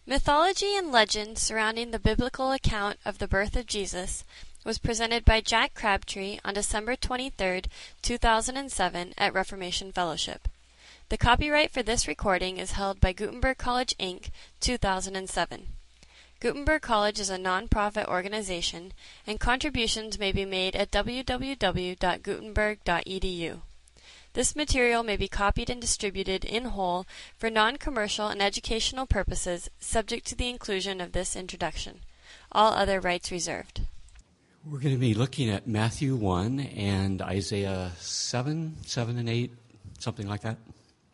Mythology and legend surrounding the biblical account of the birth of Jesus was presented by Jack Crabtree on December 23, 2007 at Reformation Fellowship. The copyright for this recording is held by Gutenberg College, Inc., 2007. Gutenberg College is a non-profit organization, and contributions may be made at www.gutenberg.edu. This material may be copied and distributed in whole for non-commercial and educational purposes, subject to the inclusion of this introduction. All other rights reserved. We're going to be looking at Matthew 1 and Isaiah 7 and 8, something like that.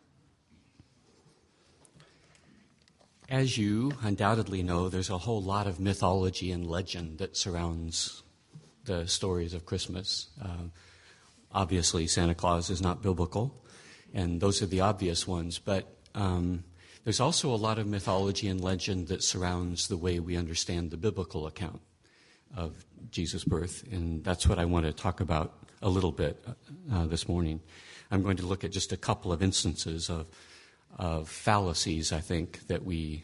As you undoubtedly know, there's a whole lot of mythology and legend that surrounds the stories of Christmas. Obviously, Santa Claus is not biblical, and those are the obvious ones, but there's also a lot of mythology and legend that surrounds the way we understand the biblical account of Jesus' birth, and that's what I want to talk about a little bit this morning. I'm going to look at just a couple of instances of fallacies, I think, that we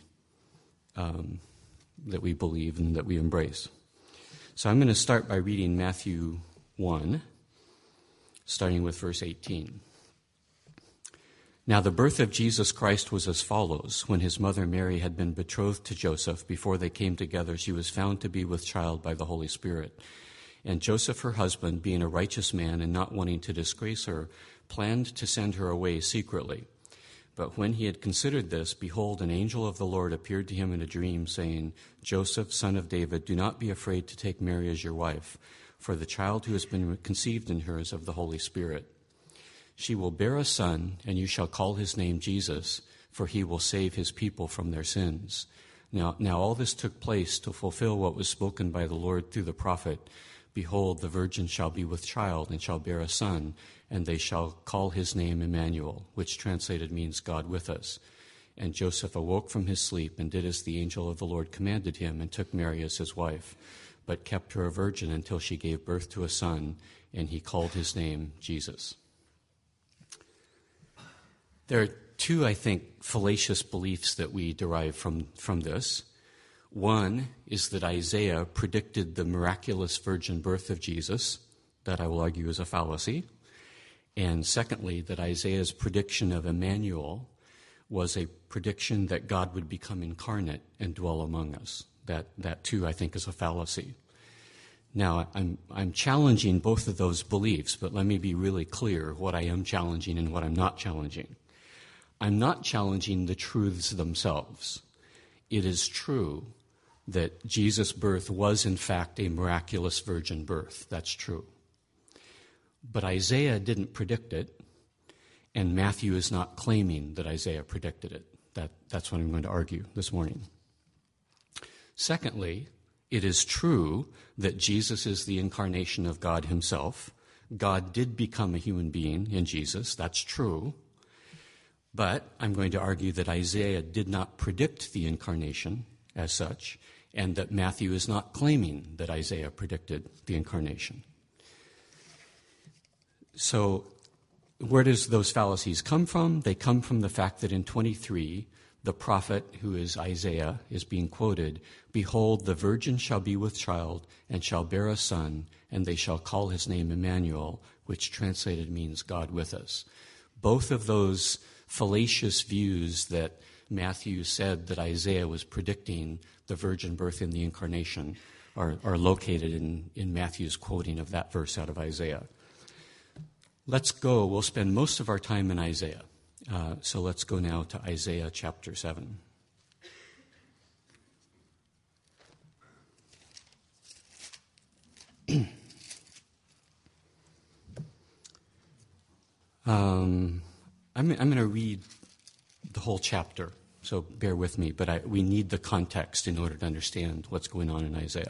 believe and that we embrace. So I'm going to start by reading Matthew 1, starting with verse 18. Now the birth of Jesus Christ was as follows. When his mother Mary had been betrothed to Joseph, before they came together, she was found to be with child by the Holy Spirit. And Joseph, her husband, being a righteous man and not wanting to disgrace her, planned to send her away secretly. But when he had considered this, behold, an angel of the Lord appeared to him in a dream, saying, Joseph, son of David, do not be afraid to take Mary as your wife, for the child who has been conceived in her is of the Holy Spirit. She will bear a son, and you shall call his name Jesus, for he will save his people from their sins. Now all this took place to fulfill what was spoken by the Lord through the prophet. Behold, the virgin shall be with child, and shall bear a son, and they shall call his name Emmanuel, which translated means God with us. And Joseph awoke from his sleep, and did as the angel of the Lord commanded him, and took Mary as his wife, but kept her a virgin until she gave birth to a son, and he called his name Jesus. There are two, I think, fallacious beliefs that we derive from this. One is that Isaiah predicted the miraculous virgin birth of Jesus. That I will argue is a fallacy. And secondly, that Isaiah's prediction of Emmanuel was a prediction that God would become incarnate and dwell among us. That too, I think, is a fallacy. Now, I'm challenging both of those beliefs, but let me be really clear what I am challenging and what I'm not challenging. I'm not challenging the truths themselves. It is true that Jesus' birth was, in fact, a miraculous virgin birth. That's true. But Isaiah didn't predict it, and Matthew is not claiming that Isaiah predicted it. That's what I'm going to argue this morning. Secondly, it is true that Jesus is the incarnation of God himself. God did become a human being in Jesus. That's true. But I'm going to argue that Isaiah did not predict the incarnation as such, and that Matthew is not claiming that Isaiah predicted the incarnation. So where does those fallacies come from? They come from the fact that in 23, the prophet, who is Isaiah, is being quoted, Behold, the virgin shall be with child, and shall bear a son, and they shall call his name Emmanuel, which translated means God with us. Both of those fallacious views that Matthew said that Isaiah was predicting the virgin birth in the incarnation are located in Matthew's quoting of that verse out of Isaiah. Let's go. We'll spend most of our time in Isaiah. So let's go now to Isaiah chapter 7. I'm going to read the whole chapter, so bear with me, but we need the context in order to understand what's going on in Isaiah.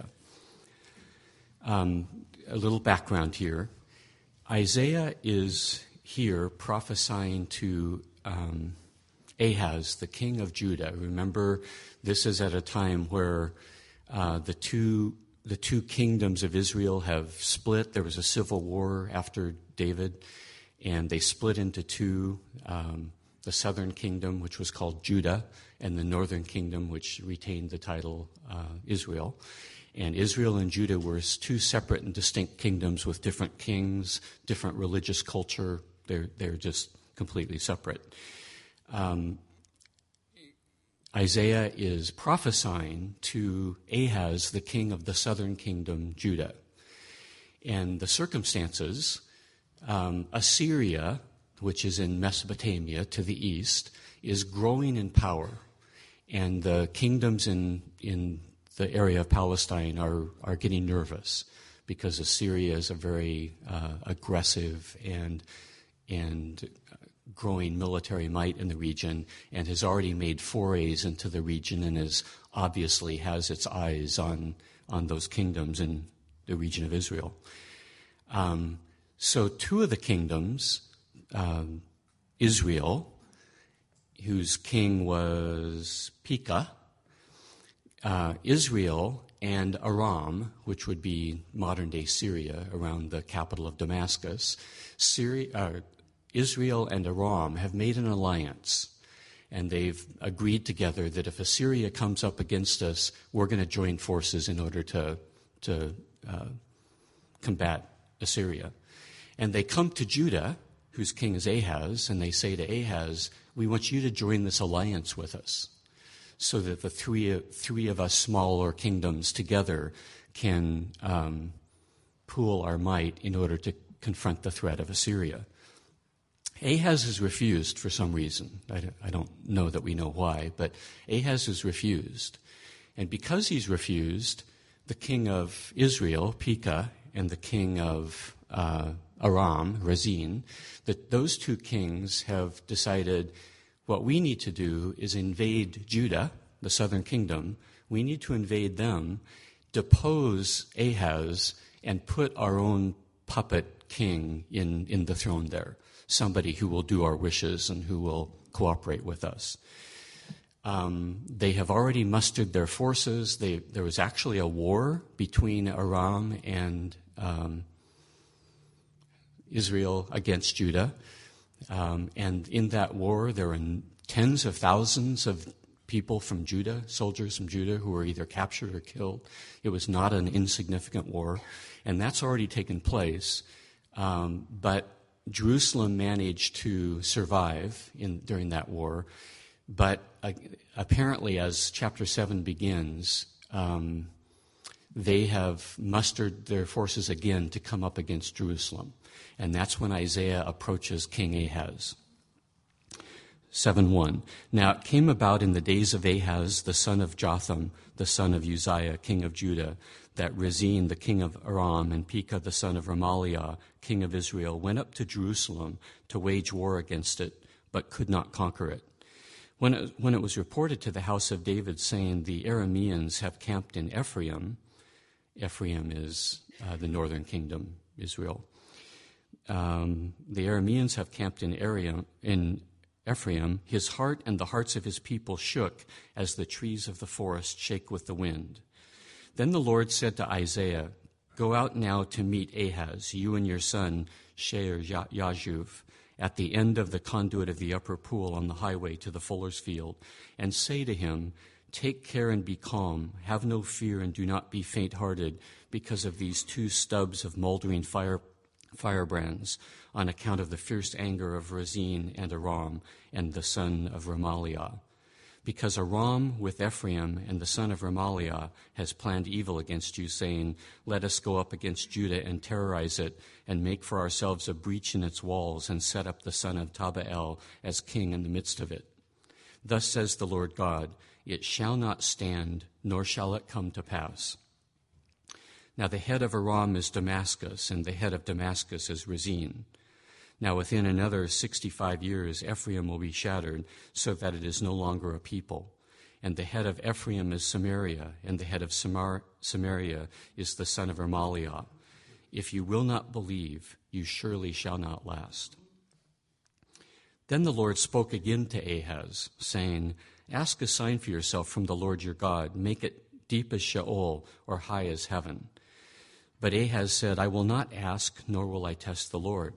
A little background here. Isaiah is here prophesying to Ahaz, the king of Judah. Remember, this is at a time where the two kingdoms of Israel have split. There was a civil war after David, and they split into two. the southern kingdom, which was called Judah, and the northern kingdom, which retained the title Israel. And Israel and Judah were two separate and distinct kingdoms with different kings, different religious culture. They're just completely separate. Isaiah is prophesying to Ahaz, the king of the southern kingdom, Judah. And the circumstances, Assyria, which is in Mesopotamia to the east, is growing in power. And the kingdoms in the area of Palestine are getting nervous because Assyria is a very aggressive and growing military might in the region and has already made forays into the region and obviously has its eyes on those kingdoms in the region of Israel. So two of the kingdoms, Israel, whose king was Pekah, Israel and Aram, which would be modern-day Syria, around the capital of Damascus, Israel and Aram have made an alliance, and they've agreed together that if Assyria comes up against us, we're going to join forces in order to combat Assyria. And they come to Judah, whose king is Ahaz, and they say to Ahaz, we want you to join this alliance with us so that the three of us smaller kingdoms together can pool our might in order to confront the threat of Assyria. Ahaz has refused for some reason. I don't know that we know why, but Ahaz has refused. And because he's refused, the king of Israel, Pekah, and the king of Aram, Rezin, that those two kings have decided what we need to do is invade Judah, the southern kingdom. We need to invade them, depose Ahaz, and put our own puppet king in the throne there. Somebody who will do our wishes and who will cooperate with us. They have already mustered their forces. There was actually a war between Aram and Israel against Judah. And in that war, there were tens of thousands of people from Judah, soldiers from Judah, who were either captured or killed. It was not an insignificant war. And that's already taken place. But Jerusalem managed to survive during that war, but apparently as chapter 7 begins, they have mustered their forces again to come up against Jerusalem. And that's when Isaiah approaches King Ahaz. 7:1. Now it came about in the days of Ahaz, the son of Jotham, the son of Uzziah, king of Judah, that Rezin, the king of Aram, and Pekah, the son of Remaliah, king of Israel, went up to Jerusalem to wage war against it, but could not conquer it. When it was reported to the house of David, saying, the Arameans have camped in Ephraim. Ephraim is the northern kingdom, Israel. The Arameans have camped in Ephraim. His heart and the hearts of his people shook as the trees of the forest shake with the wind. Then the Lord said to Isaiah, go out now to meet Ahaz, you and your son Shear-Yashuv, at the end of the conduit of the upper pool on the highway to the fuller's field, and say to him, take care and be calm, have no fear and do not be faint-hearted because of these two stubs of moldering firebrands on account of the fierce anger of Rezin and Aram and the son of Remaliah. Because Aram with Ephraim and the son of Remaliah has planned evil against you, saying, let us go up against Judah and terrorize it and make for ourselves a breach in its walls and set up the son of Tabael as king in the midst of it. Thus says the Lord God, it shall not stand, nor shall it come to pass. Now the head of Aram is Damascus, and the head of Damascus is Rezin. Now within another 65 years, Ephraim will be shattered, so that it is no longer a people. And the head of Ephraim is Samaria, and the head of Samaria is the son of Remaliah. If you will not believe, you surely shall not last. Then the Lord spoke again to Ahaz, saying, ask a sign for yourself from the Lord your God. Make it deep as Sheol or high as heaven. But Ahaz said, I will not ask, nor will I test the Lord.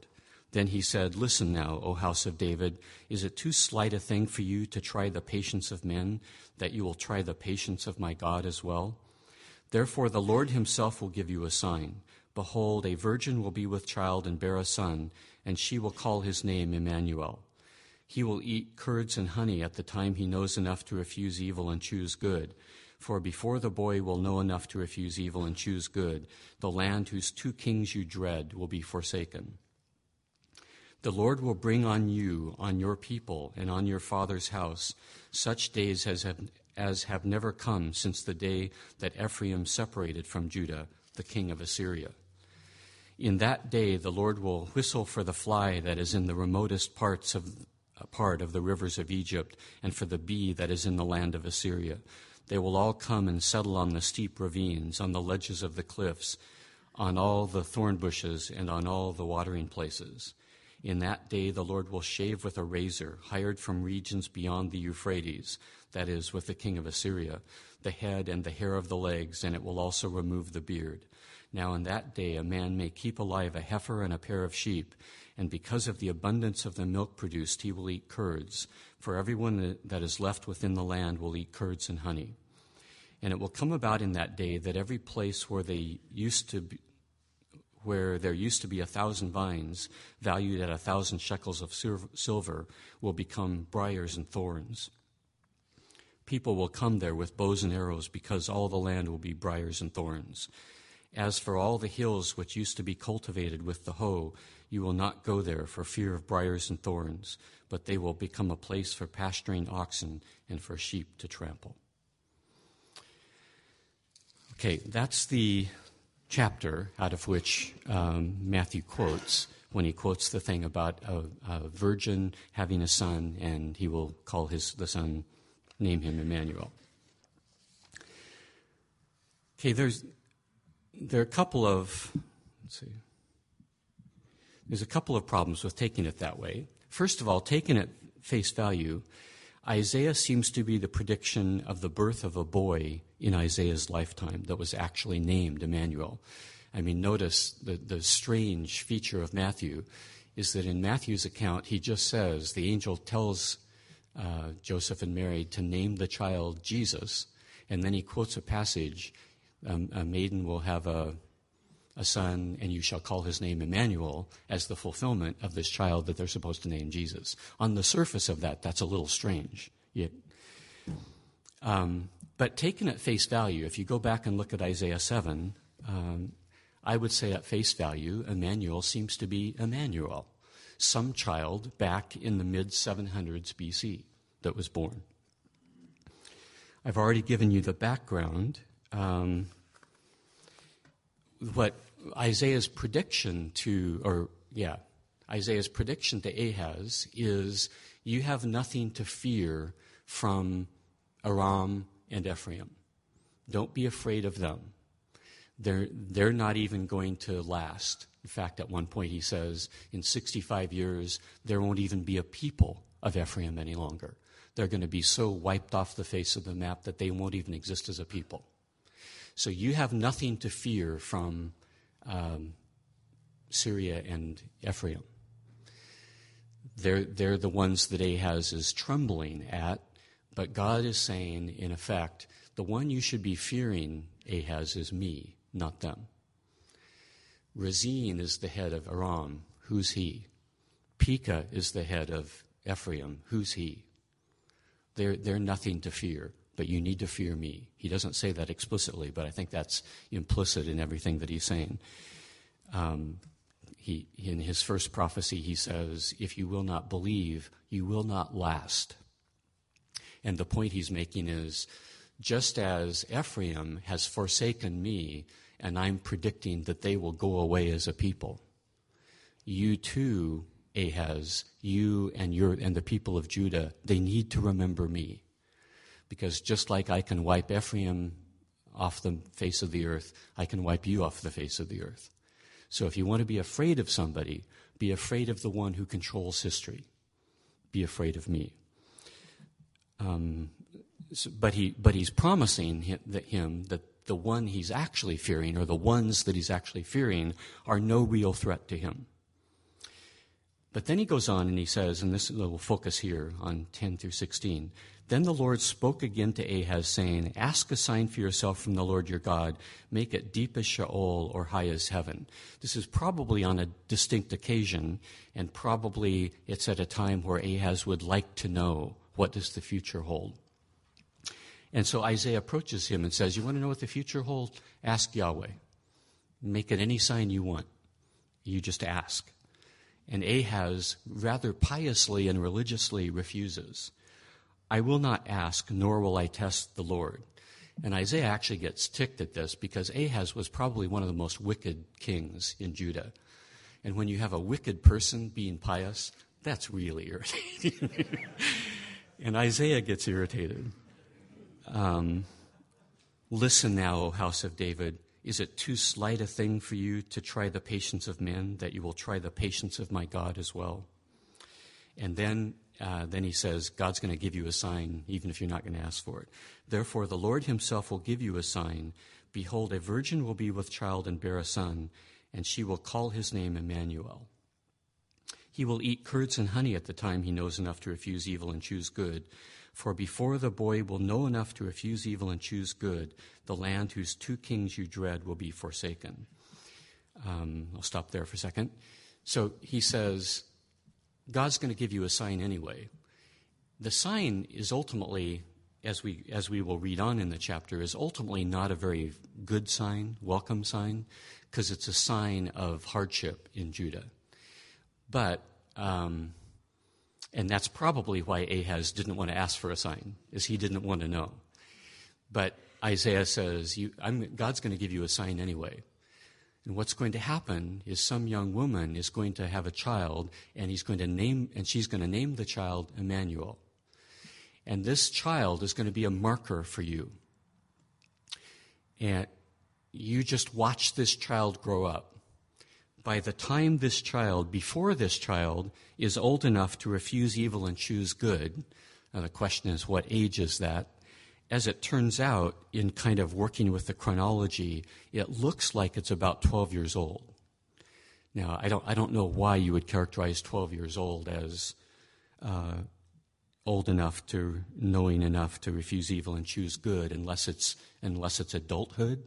Then he said, "Listen now, O house of David, is it too slight a thing for you to try the patience of men, that you will try the patience of my God as well? Therefore the Lord himself will give you a sign. Behold, a virgin will be with child and bear a son, and she will call his name Emmanuel. He will eat curds and honey at the time he knows enough to refuse evil and choose good. For before the boy will know enough to refuse evil and choose good, the land whose 2 kings you dread will be forsaken. The Lord will bring on you, on your people, and on your father's house, such days as have never come since the day that Ephraim separated from Judah, the king of Assyria. In that day the Lord will whistle for the fly that is in the remotest part of the rivers of Egypt, and for the bee that is in the land of Assyria. They will all come and settle on the steep ravines, on the ledges of the cliffs, on all the thorn bushes, and on all the watering places. In that day the Lord will shave with a razor, hired from regions beyond the Euphrates, that is, with the king of Assyria, the head and the hair of the legs, and it will also remove the beard. Now in that day a man may keep alive a heifer and a pair of sheep, and because of the abundance of the milk produced he will eat curds, for everyone that is left within the land will eat curds and honey. And it will come about in that day that every place where there used to be 1,000 vines, valued at 1,000 shekels of silver, will become briars and thorns. People will come there with bows and arrows, because all the land will be briars and thorns. As for all the hills which used to be cultivated with the hoe, you will not go there for fear of briars and thorns, but they will become a place for pasturing oxen and for sheep to trample." Okay, that's the chapter out of which Matthew quotes when he quotes the thing about a virgin having a son, and he will call the son, name him Emmanuel. Okay, there's a couple of problems with taking it that way. First of all, taken at face value, Isaiah seems to be the prediction of the birth of a boy in Isaiah's lifetime that was actually named Emmanuel. I mean, notice the strange feature of Matthew is that in Matthew's account, he just says, the angel tells Joseph and Mary to name the child Jesus, and then he quotes a passage, a maiden will have a son, and you shall call his name Emmanuel, as the fulfillment of this child that they're supposed to name Jesus. On the surface of that, that's a little strange. But taken at face value, if you go back and look at Isaiah 7, I would say at face value, Emmanuel seems to be Emmanuel, some child back in the mid-700s BC that was born. I've already given you the background. What Isaiah's prediction to Ahaz is, you have nothing to fear from Aram and Ephraim. Don't be afraid of them. They're not even going to last. In fact, at one point he says, in 65 years, there won't even be a people of Ephraim any longer. They're going to be so wiped off the face of the map that they won't even exist as a people. So you have nothing to fear from Syria and Ephraim. They're the ones that Ahaz is trembling at, but God is saying, in effect, the one you should be fearing, Ahaz, is me, not them. Rezin is the head of Aram. Who's he? Pekah is the head of Ephraim. Who's he? They're nothing to fear, but you need to fear me. He doesn't say that explicitly, but I think that's implicit in everything that he's saying. In his first prophecy, he says, if you will not believe, you will not last. And the point he's making is, just as Ephraim has forsaken me, and I'm predicting that they will go away as a people, you too, Ahaz, you and the people of Judah, they need to remember me. Because just like I can wipe Ephraim off the face of the earth, I can wipe you off the face of the earth. So if you want to be afraid of somebody, be afraid of the one who controls history. Be afraid of me. But he's promising him that the one he's actually fearing, or the ones that he's actually fearing, are no real threat to him. But then he goes on and he says, and this will focus here on 10 through 16, "Then the Lord spoke again to Ahaz, saying, 'Ask a sign for yourself from the Lord your God. Make it deep as Sheol or high as heaven.'" This is probably on a distinct occasion, and probably it's at a time where Ahaz would like to know, what does the future hold? And so Isaiah approaches him and says, "You want to know what the future holds? Ask Yahweh. Make it any sign you want. You just ask." And Ahaz rather piously and religiously refuses. "I will not ask, nor will I test the Lord." And Isaiah actually gets ticked at this because Ahaz was probably one of the most wicked kings in Judah. And when you have a wicked person being pious, that's really irritating. And Isaiah gets irritated. "Listen now, O house of David. Is it too slight a thing for you to try the patience of men, that you will try the patience of my God as well?" And then he says, God's going to give you a sign, even if you're not going to ask for it. "Therefore, the Lord himself will give you a sign. Behold, a virgin will be with child and bear a son, and she will call his name Emmanuel. He will eat curds and honey at the time he knows enough to refuse evil and choose good. For before the boy will know enough to refuse evil and choose good, the land whose two kings you dread will be forsaken." I'll stop there for a second. So he says, God's going to give you a sign anyway. The sign is ultimately, as we will read on in the chapter, is ultimately not a very good sign, welcome sign, because it's a sign of hardship in Judah. But and that's probably why Ahaz didn't want to ask for a sign, is he didn't want to know. But Isaiah says, God's going to give you a sign anyway. And what's going to happen is some young woman is going to have a child, and she's going to name the child Emmanuel. And this child is going to be a marker for you. And you just watch this child grow up. By the time before this child is old enough to refuse evil and choose good, now the question is, what age is that? As it turns out, in kind of working with the chronology, it looks like it's about 12 years old. Now, I don't know why you would characterize 12 years old as old enough to knowing enough to refuse evil and choose good, unless it's adulthood.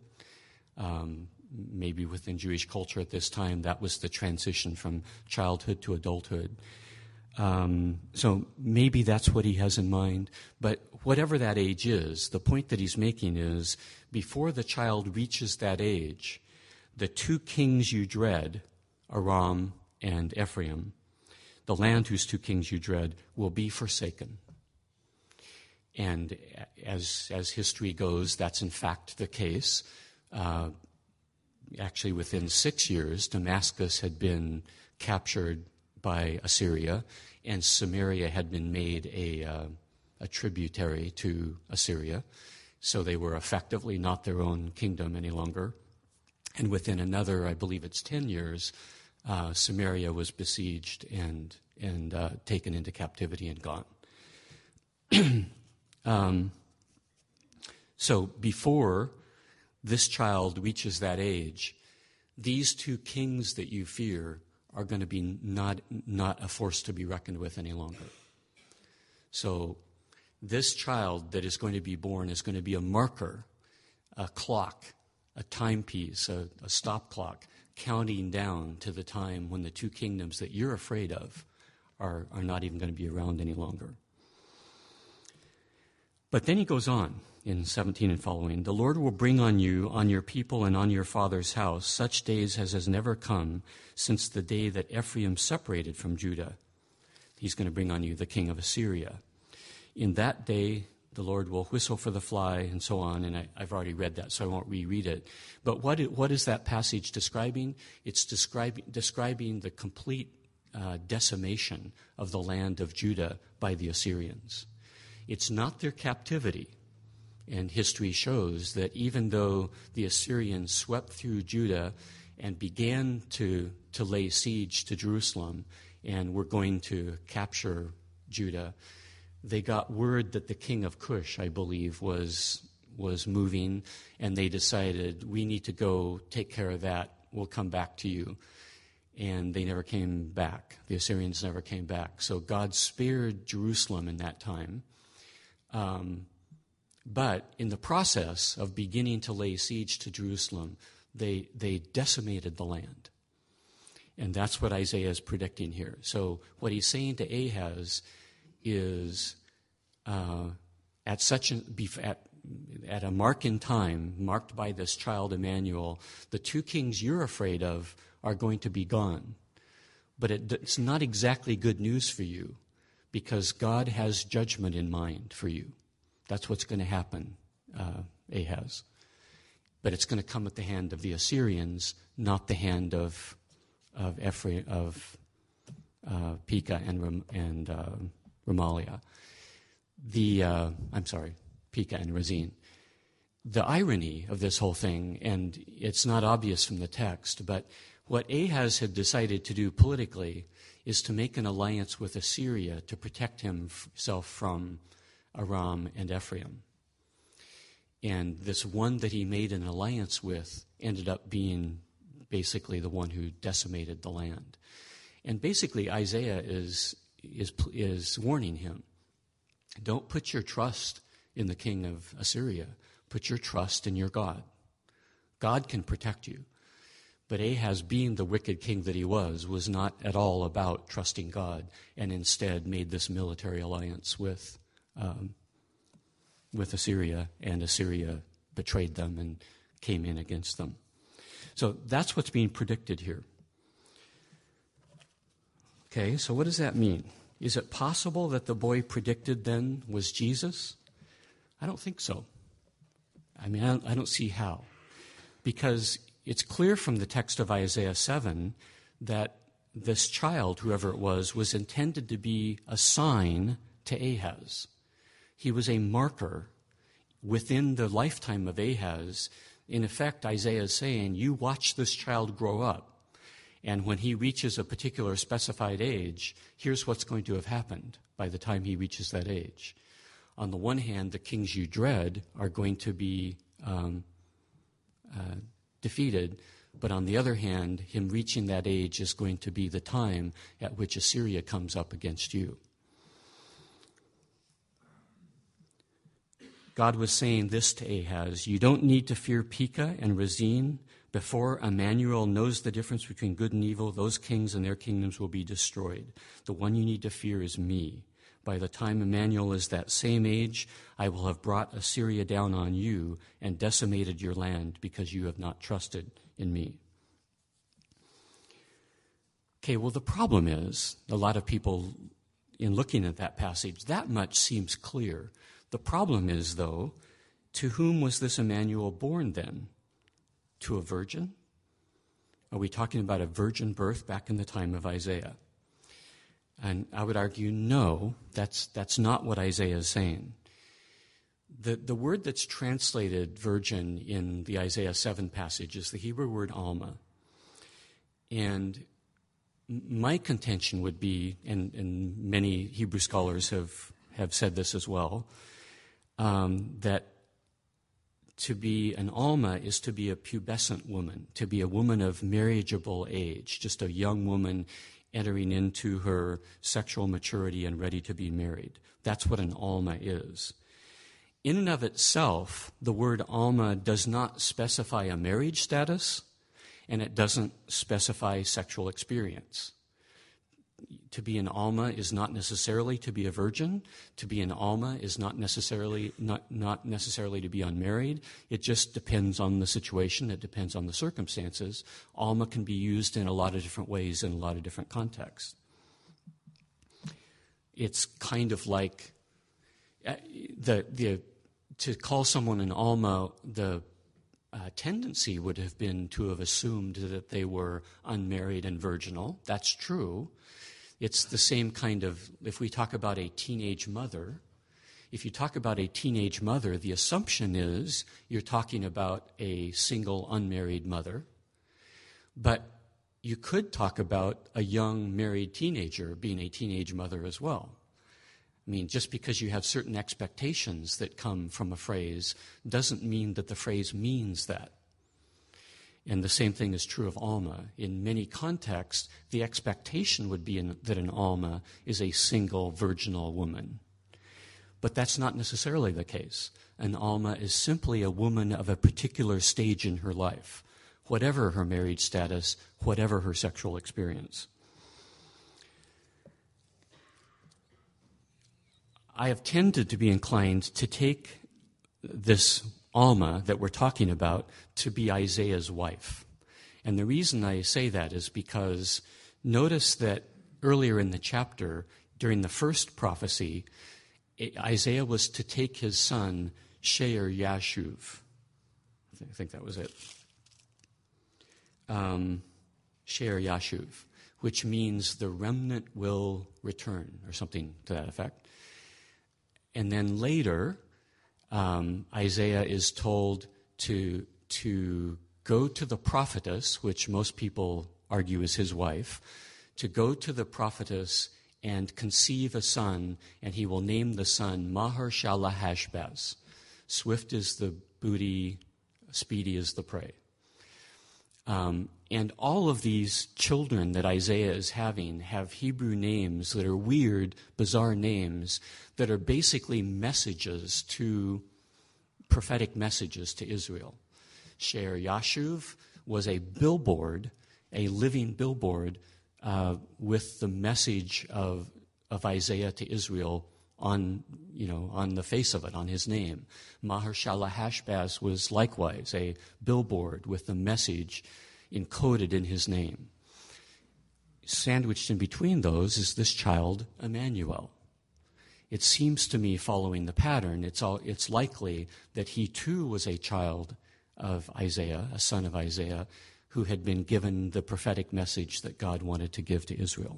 Maybe within Jewish culture at this time, that was the transition from childhood to adulthood. So maybe that's what he has in mind. But whatever that age is, the point that he's making is, before the child reaches that age, the two kings you dread, Aram and Ephraim, the land whose two kings you dread, will be forsaken. And as history goes, that's in fact the case. Actually, within 6 years, Damascus had been captured by Assyria, and Samaria had been made a tributary to Assyria. So they were effectively not their own kingdom any longer. And within another, I believe it's 10 years, Samaria was besieged and taken into captivity and gone. So before this child reaches that age, these two kings that you fear are going to be not a force to be reckoned with any longer. So this child that is going to be born is going to be a marker, a clock, a timepiece, a stop clock, counting down to the time when the two kingdoms that you're afraid of are not even going to be around any longer. But then he goes on in 17 and following. "The Lord will bring on you, on your people, and on your father's house such days as has never come since the day that Ephraim separated from Judah. He's going to bring on you the king of Assyria. In that day, the Lord will whistle for the fly," and so on. And I've already read that, so I won't reread it. But what is that passage describing? It's describing the complete decimation of the land of Judah by the Assyrians. It's not their captivity. And history shows that even though the Assyrians swept through Judah and began to lay siege to Jerusalem and were going to capture Judah, they got word that the king of Cush, I believe, was moving, and they decided, we need to go take care of that. We'll come back to you. and they never came back. The Assyrians never came back. So God spared Jerusalem in that time. But in the process of beginning to lay siege to Jerusalem, they decimated the land. And that's what Isaiah is predicting here. So what he's saying to Ahaz is, at a mark in time, marked by this child Emmanuel, the two kings you're afraid of are going to be gone. But it's not exactly good news for you, because God has judgment in mind for you. That's what's going to happen, Ahaz. But it's going to come at the hand of the Assyrians, not the hand of Ephraim, of Pekah and Remaliah. Pekah and Rezin. The irony of this whole thing, and it's not obvious from the text, but what Ahaz had decided to do politically is to make an alliance with Assyria to protect himself from Aram and Ephraim. And this one that he made an alliance with ended up being basically the one who decimated the land. And basically Isaiah is warning him, don't put your trust in the king of Assyria. Put your trust in your God. God can protect you. But Ahaz, being the wicked king that he was not at all about trusting God, and instead made this military alliance with Assyria, and Assyria betrayed them and came in against them. So that's what's being predicted here. Okay, so what does that mean? Is it possible that the boy predicted then was Jesus? I don't think so. I mean, I don't see how. Because it's clear from the text of Isaiah 7 that this child, whoever it was intended to be a sign to Ahaz. He was a marker within the lifetime of Ahaz. In effect, Isaiah is saying, you watch this child grow up, and when he reaches a particular specified age, here's what's going to have happened by the time he reaches that age. On the one hand, the kings you dread are going to be defeated, but on the other hand, him reaching that age is going to be the time at which Assyria comes up against you. God was saying this to Ahaz, you don't need to fear Pekah and Rezin. Before Emmanuel knows the difference between good and evil, those kings and their kingdoms will be destroyed. The one you need to fear is me. By the time Emmanuel is that same age, I will have brought Assyria down on you and decimated your land because you have not trusted in me. Okay, well, the problem is, a lot of people, in looking at that passage, that much seems clear. The problem is, though, to whom was this Emmanuel born then? To a virgin? Are we talking about a virgin birth back in the time of Isaiah? And I would argue, no, that's not what Isaiah is saying. The word that's translated virgin in the Isaiah 7 passage is the Hebrew word alma. And my contention would be, and many Hebrew scholars have said this as well, that to be an alma is to be a pubescent woman, to be a woman of marriageable age, just a young woman entering into her sexual maturity and ready to be married. That's what an alma is. In and of itself, the word alma does not specify a marriage status, and it doesn't specify sexual experience. To be an alma is not necessarily to be a virgin. To be an alma is not necessarily to be unmarried. It just depends on the situation. It depends on the circumstances. Alma can be used in a lot of different ways in a lot of different contexts. It's kind of like to call someone an alma, the tendency would have been to have assumed that they were unmarried and virginal. That's true. It's the same kind of, if we talk about a teenage mother, if you talk about a teenage mother, the assumption is you're talking about a single unmarried mother. But you could talk about a young married teenager being a teenage mother as well. I mean, just because you have certain expectations that come from a phrase doesn't mean that the phrase means that. And the same thing is true of Alma. In many contexts, the expectation would be that an Alma is a single virginal woman. But that's not necessarily the case. An Alma is simply a woman of a particular stage in her life, whatever her marriage status, whatever her sexual experience. I have tended to be inclined to take this Alma that we're talking about to be Isaiah's wife. And the reason I say that is because notice that earlier in the chapter, during the first prophecy, Isaiah was to take his son, Shear Yashuv. I think that was it. Shear Yashuv, which means the remnant will return, or something to that effect. And then later, Isaiah is told to go to the prophetess, which most people argue is his wife, to go to the prophetess and conceive a son, and he will name the son Maher-shalal-hash-baz. Swift is the booty, speedy is the prey. And all of these children that Isaiah is having have Hebrew names that are weird, bizarre names that are basically messages prophetic messages to Israel. Shear Yashuv was a billboard, a living billboard, with the message of Isaiah to Israel on the face of it, on his name. Maher-shalal-hash-baz was likewise a billboard with the message encoded in his name. Sandwiched in between those is this child, Emmanuel. It seems to me, following the pattern, it's likely that he too was a child of Isaiah, a son of Isaiah, who had been given the prophetic message that God wanted to give to Israel.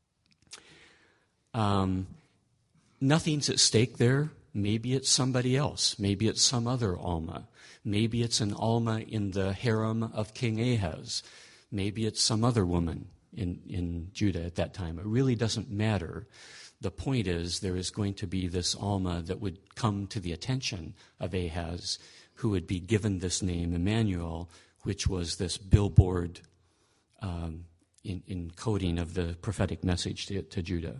Nothing's at stake there. Maybe it's somebody else. Maybe it's some other Alma. Maybe it's an Alma in the harem of King Ahaz. Maybe it's some other woman in Judah at that time. It really doesn't matter. The point is there is going to be this Alma that would come to the attention of Ahaz, who would be given this name, Emmanuel, which was this billboard encoding of the prophetic message to Judah.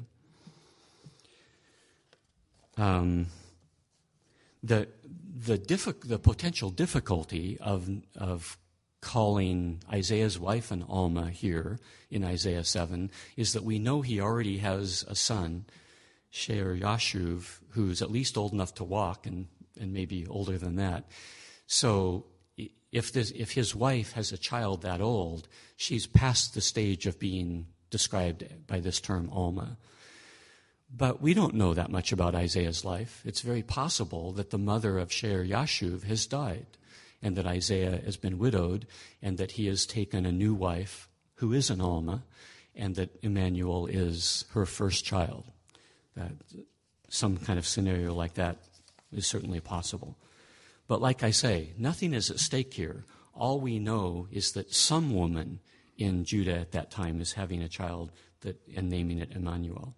The potential difficulty of calling Isaiah's wife an Alma here in Isaiah 7 is that we know he already has a son, Shear Yashuv, who's at least old enough to walk and maybe older than that. So if his wife has a child that old, she's past the stage of being described by this term Alma. But we don't know that much about Isaiah's life. It's very possible that the mother of Shear Yashuv has died, and that Isaiah has been widowed, and that he has taken a new wife who is an Alma, and that Emmanuel is her first child. That some kind of scenario like that is certainly possible. But like I say, nothing is at stake here. All we know is that some woman in Judah at that time is having a child and naming it Emmanuel.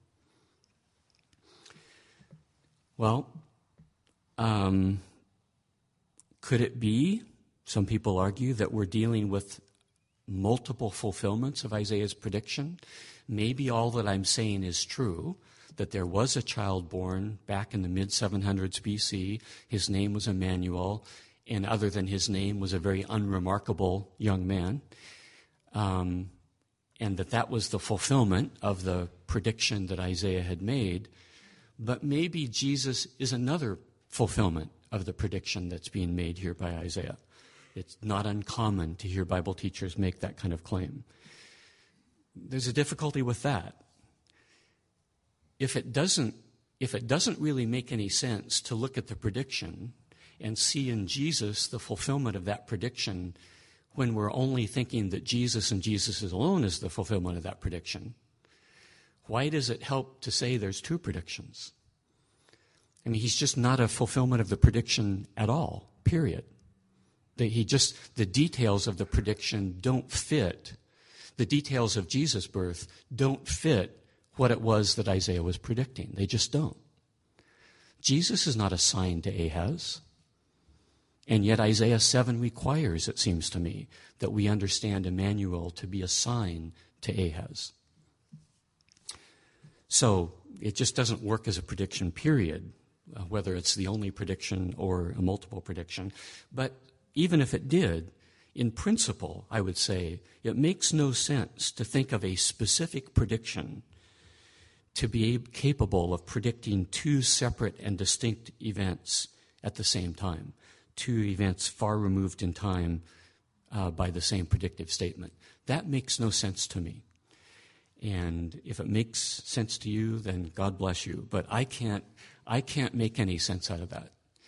Well, could it be, some people argue, that we're dealing with multiple fulfillments of Isaiah's prediction? Maybe all that I'm saying is true, that there was a child born back in the mid-700s BC. His name was Emmanuel, and other than his name was a very unremarkable young man, and that was the fulfillment of the prediction that Isaiah had made. But maybe Jesus is another fulfillment of the prediction that's being made here by Isaiah. It's not uncommon to hear Bible teachers make that kind of claim. There's a difficulty with that. If it doesn't really make any sense to look at the prediction and see in Jesus the fulfillment of that prediction when we're only thinking that Jesus and Jesus alone is the fulfillment of that prediction, why does it help to say there's two predictions? I mean, he's just not a fulfillment of the prediction at all, period. The details of the prediction don't fit. The details of Jesus' birth don't fit what it was that Isaiah was predicting. They just don't. Jesus is not assigned to Ahaz. And yet Isaiah 7 requires, it seems to me, that we understand Emmanuel to be a sign to Ahaz. So it just doesn't work as a prediction, period, whether it's the only prediction or a multiple prediction. But even if it did, in principle, I would say, it makes no sense to think of a specific prediction to be capable of predicting two separate and distinct events at the same time, two events far removed in time by the same predictive statement. That makes no sense to me. And if it makes sense to you, then God bless you. But I can't make any sense out of that.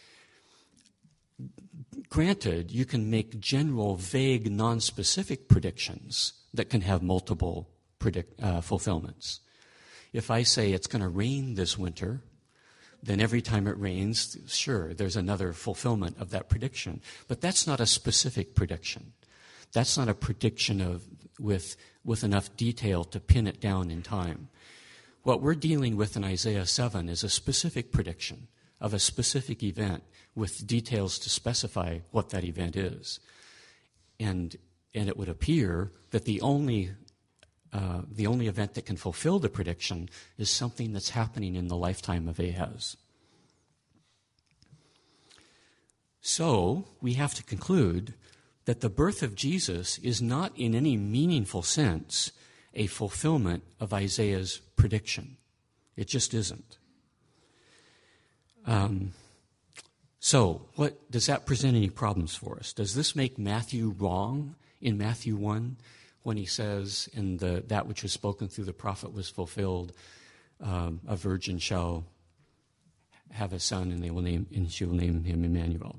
Granted, you can make general, vague, non-specific predictions that can have multiple fulfillments. If I say it's going to rain this winter, then every time it rains, sure, there's another fulfillment of that prediction. But that's not a specific prediction. That's not a prediction with enough detail to pin it down in time. What we're dealing with in Isaiah 7 is a specific prediction of a specific event with details to specify what that event is. And it would appear that the only event that can fulfill the prediction is something that's happening in the lifetime of Ahaz. So we have to conclude that the birth of Jesus is not in any meaningful sense a fulfillment of Isaiah's prediction. It just isn't. So what does that present any problems for us? Does this make Matthew wrong in Matthew 1 when he says, "And that which was spoken through the prophet was fulfilled, a virgin shall have a son, and she will name him Emmanuel"?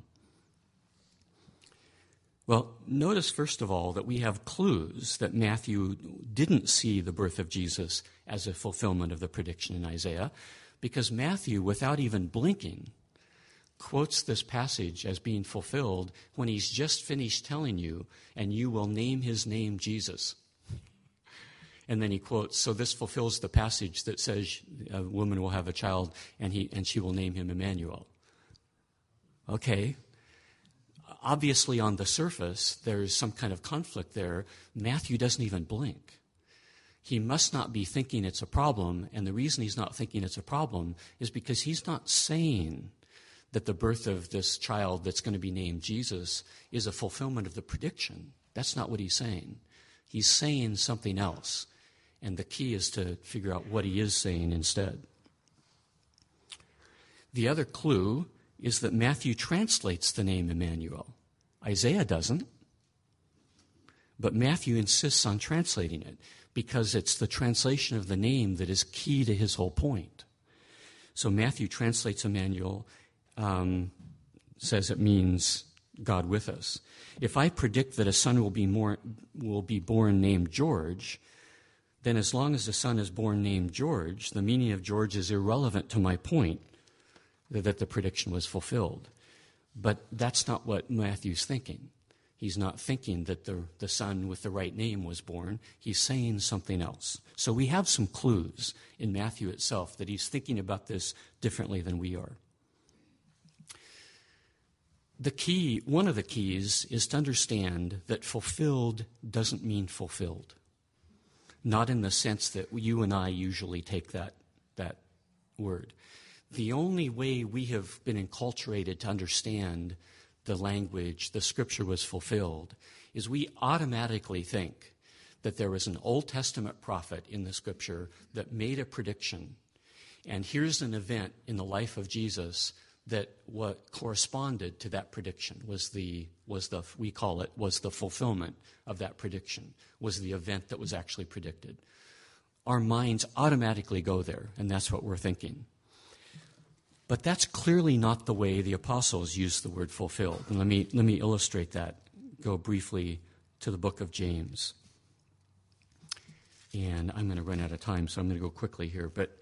Well, notice first of all that we have clues that Matthew didn't see the birth of Jesus as a fulfillment of the prediction in Isaiah, because Matthew, without even blinking, quotes this passage as being fulfilled when he's just finished telling you, "And you will name his name Jesus." And then he quotes, "So this fulfills the passage that says a woman will have a child and she will name him Emmanuel." Okay. Obviously, on the surface, there's some kind of conflict there. Matthew doesn't even blink. He must not be thinking it's a problem, and the reason he's not thinking it's a problem is because he's not saying that the birth of this child that's going to be named Jesus is a fulfillment of the prediction. That's not what he's saying. He's saying something else, and the key is to figure out what he is saying instead. The other clue is that Matthew translates the name Emmanuel. Isaiah doesn't, but Matthew insists on translating it because it's the translation of the name that is key to his whole point. So Matthew translates Emmanuel, says it means God with us. If I predict that a son will be born named George, then as long as the son is born named George, the meaning of George is irrelevant to my point that the prediction was fulfilled. But that's not what Matthew's thinking. He's not thinking that the son with the right name was born. He's saying something else. So we have some clues in Matthew itself that he's thinking about this differently than we are. One of the keys is to understand that fulfilled doesn't mean fulfilled. Not in the sense that you and I usually take that word. The only way we have been enculturated to understand the language, the scripture was fulfilled, is we automatically think that there was an Old Testament prophet in the scripture that made a prediction, and here's an event in the life of Jesus that what corresponded to that prediction was the fulfillment of that prediction, was the event that was actually predicted. Our minds automatically go there, and that's what we're thinking. But that's clearly not the way the apostles used the word fulfilled. And let me illustrate that. Go briefly to the book of James. And I'm going to run out of time, so I'm going to go quickly here. But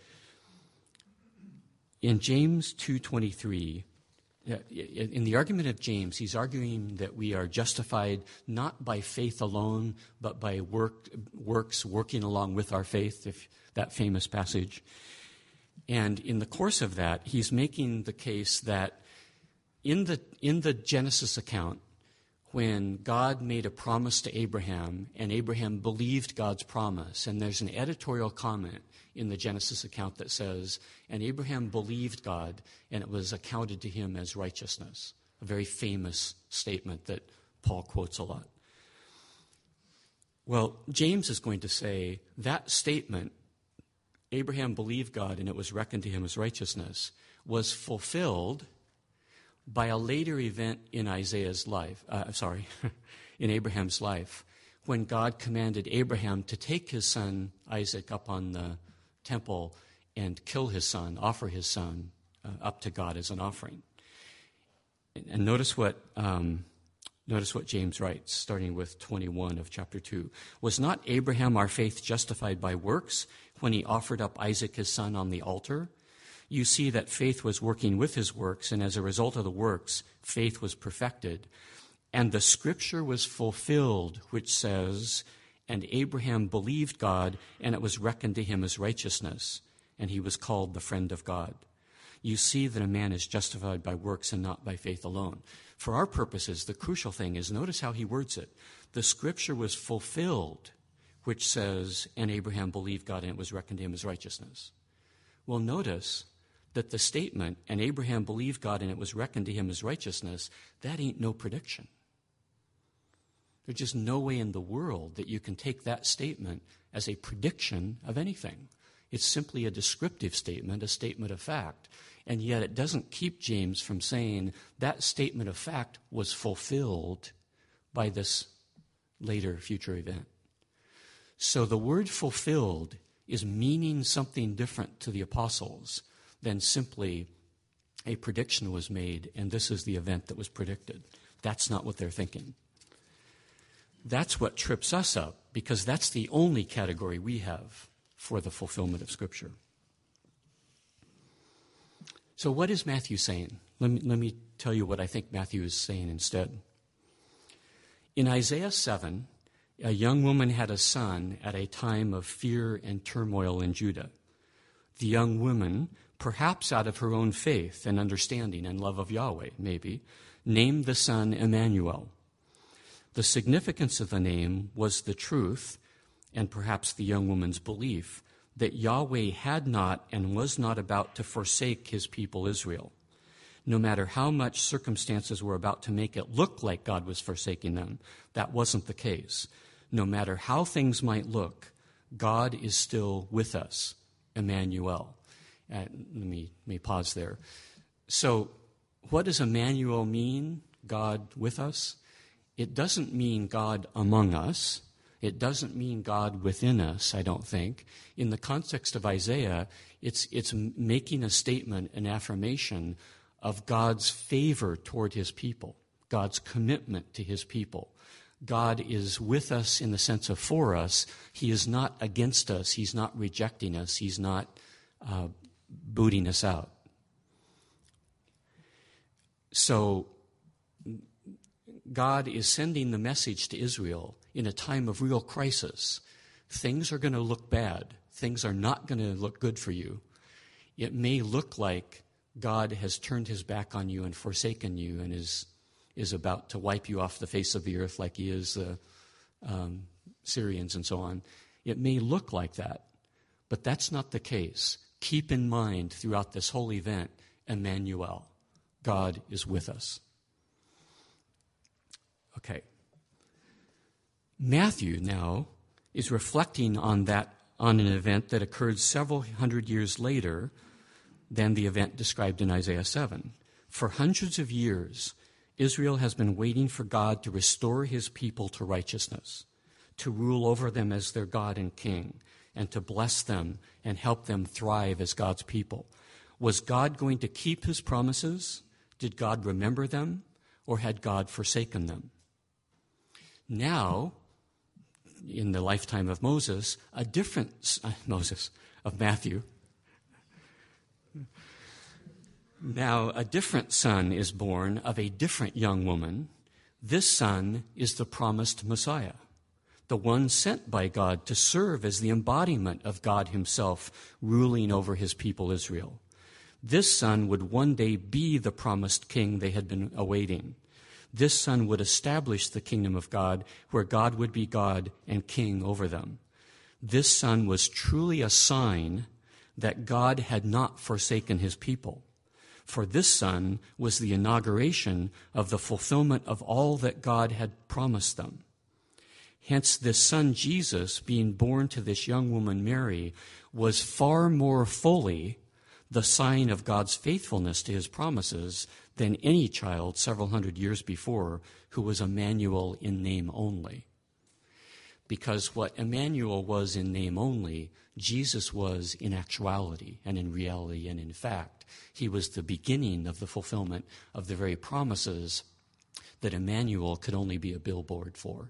in James 2:23, in the argument of James, he's arguing that we are justified not by faith alone, but by works working along with our faith, if that famous passage. And in the course of that, he's making the case that in the Genesis account, when God made a promise to Abraham, and Abraham believed God's promise, and there's an editorial comment in the Genesis account that says, and Abraham believed God, and it was accounted to him as righteousness. A very famous statement that Paul quotes a lot. Well, James is going to say that statement, Abraham believed God and it was reckoned to him as righteousness, was fulfilled by a later event in Isaiah's life, in Abraham's life, when God commanded Abraham to take his son Isaac up on the temple and kill his son, offer his son up to God as an offering. And notice what James writes, starting with 21 of chapter 2. Was not Abraham our faith justified by works when he offered up Isaac his son on the altar? You see that faith was working with his works, and as a result of the works, faith was perfected. And the scripture was fulfilled, which says, and Abraham believed God, and it was reckoned to him as righteousness, and he was called the friend of God. You see that a man is justified by works and not by faith alone. For our purposes, the crucial thing is, notice how he words it. The scripture was fulfilled, which says, and Abraham believed God, and it was reckoned to him as righteousness. Well, notice that the statement, and Abraham believed God and it was reckoned to him as righteousness, that ain't no prediction. There's just no way in the world that you can take that statement as a prediction of anything. It's simply a descriptive statement, a statement of fact. And yet it doesn't keep James from saying that statement of fact was fulfilled by this later future event. So the word fulfilled is meaning something different to the apostles than simply a prediction was made and this is the event that was predicted. That's not what they're thinking. That's what trips us up, because that's the only category we have for the fulfillment of Scripture. So what is Matthew saying? Let me tell you what I think Matthew is saying instead. In Isaiah 7, a young woman had a son at a time of fear and turmoil in Judah. The young woman, perhaps out of her own faith and understanding and love of Yahweh, maybe, named the son Emmanuel. The significance of the name was the truth, and perhaps the young woman's belief, that Yahweh had not and was not about to forsake his people Israel. No matter how much circumstances were about to make it look like God was forsaking them, that wasn't the case. No matter how things might look, God is still with us, Emmanuel. Let me pause there. So what does Emmanuel mean, God with us? It doesn't mean God among us. It doesn't mean God within us, I don't think. In the context of Isaiah, it's making a statement, an affirmation of God's favor toward his people, God's commitment to his people. God is with us in the sense of for us. He is not against us. He's not rejecting us. He's not booting us out. So God is sending the message to Israel in a time of real crisis. Things are going to look bad. Things are not going to look good for you. It may look like God has turned his back on you and forsaken you and is about to wipe you off the face of the earth like he is the Syrians and so on. It may look like that, but that's not the case. Keep in mind throughout this whole event, Emmanuel, God is with us. Okay. Matthew now is reflecting on an event that occurred several hundred years later than the event described in Isaiah 7. For hundreds of years, Israel has been waiting for God to restore his people to righteousness, to rule over them as their God and King, and to bless them and help them thrive as God's people. Was God going to keep his promises? Did God remember them? Or had God forsaken them? Now, in the lifetime of Moses, of Matthew, now a different son is born of a different young woman. This son is the promised Messiah, the one sent by God to serve as the embodiment of God himself ruling over his people Israel. This son would one day be the promised king they had been awaiting. This son would establish the kingdom of God, where God would be God and king over them. This son was truly a sign that God had not forsaken his people. For this son was the inauguration of the fulfillment of all that God had promised them. Hence, this son Jesus, being born to this young woman Mary, was far more fully the sign of God's faithfulness to his promises than any child several hundred years before who was Emmanuel in name only. Because what Emmanuel was in name only, Jesus was in actuality and in reality and in fact. He was the beginning of the fulfillment of the very promises that Emmanuel could only be a billboard for.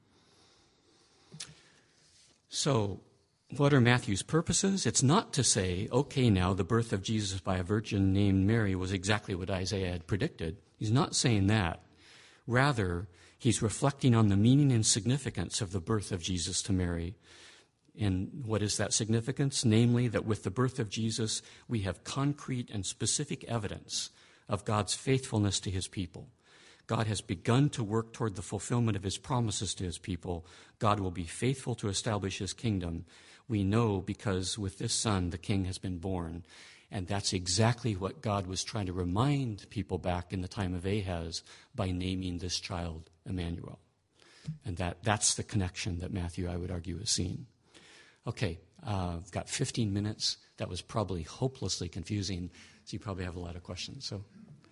So, what are Matthew's purposes? It's not to say, okay, now the birth of Jesus by a virgin named Mary was exactly what Isaiah had predicted. He's not saying that. Rather, he's reflecting on the meaning and significance of the birth of Jesus to Mary. And what is that significance? Namely, that with the birth of Jesus, we have concrete and specific evidence of God's faithfulness to his people. God has begun to work toward the fulfillment of his promises to his people. God will be faithful to establish his kingdom. We know because with this son, the king has been born. And that's exactly what God was trying to remind people back in the time of Ahaz by naming this child Emmanuel. And that's the connection that Matthew, I would argue, is seeing. Okay, I've got 15 minutes. That was probably hopelessly confusing, so you probably have a lot of questions. So,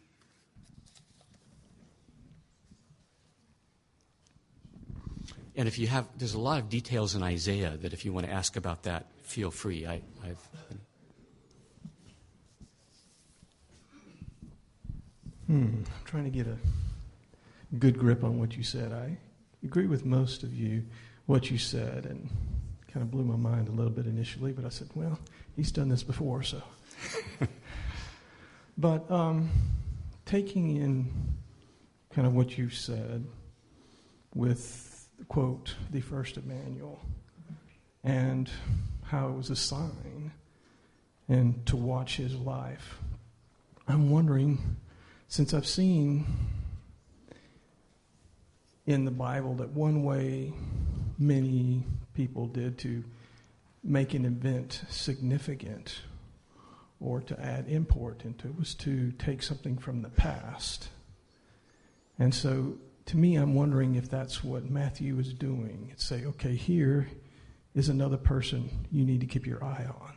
and if you have, there's a lot of details in Isaiah that if you want to ask about that, feel free. I'm trying to get a good grip on what you said. I agree with most of you, what you said, and kind of blew my mind a little bit initially, but I said, well, he's done this before, so. But taking in kind of what you said with, quote, the first Emmanuel, and how it was a sign, and to watch his life, I'm wondering, since I've seen in the Bible that one way many people did to make an event significant or to add import into it was to take something from the past. And so, to me, I'm wondering if that's what Matthew is doing. It's say, okay, here is another person you need to keep your eye on.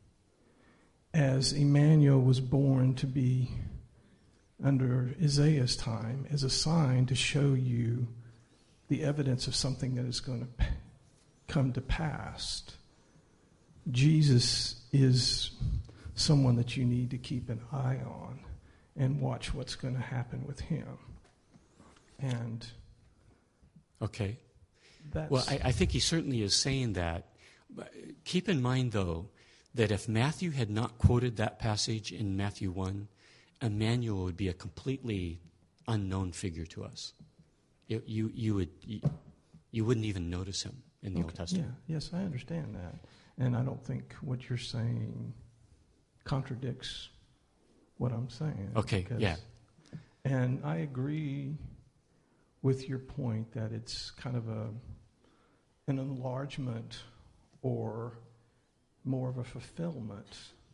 As Emmanuel was born to be under Isaiah's time as a sign to show you the evidence of something that is going to come to pass. Jesus is someone that you need to keep an eye on and watch what's going to happen with him. And okay. That's, well, I think he certainly is saying that. Keep in mind, though, that if Matthew had not quoted that passage in Matthew 1, Emmanuel would be a completely unknown figure to us. You wouldn't even notice him in the Old Testament. Yeah, yes, I understand that. And I don't think what you're saying contradicts what I'm saying. Okay, yeah. And I agree with your point that it's kind of an enlargement or more of a fulfillment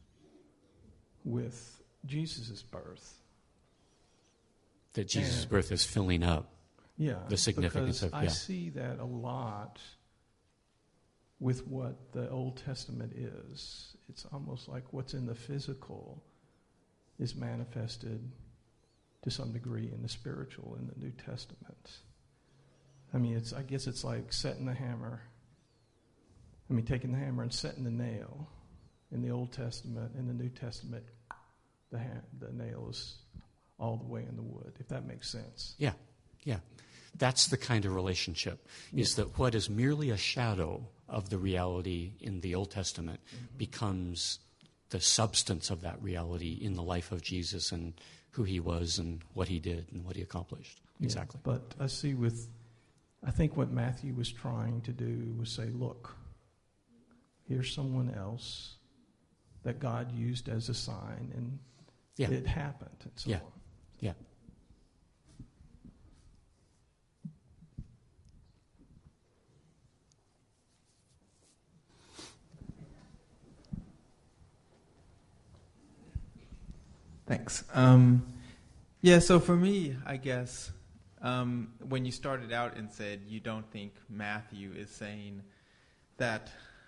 with Jesus' birth. That Jesus' birth is filling up the significance because of I see that a lot with what the Old Testament is. It's almost like what's in the physical is manifested to some degree in the spiritual in the New Testament. I mean, I guess it's like taking the hammer and setting the nail in the Old Testament. In the New Testament, the nail is all the way in the wood, if that makes sense. Yeah. That's the kind of relationship, is that what is merely a shadow of the reality in the Old Testament becomes the substance of that reality in the life of Jesus and who he was and what he did and what he accomplished. Exactly. Yeah, but I think what Matthew was trying to do was say, look, here's someone else that God used as a sign, and Yeah. it happened, and so Yeah. on. Yeah. Thanks. Yeah, so for me, I guess, when you started out and said you don't think Matthew is saying that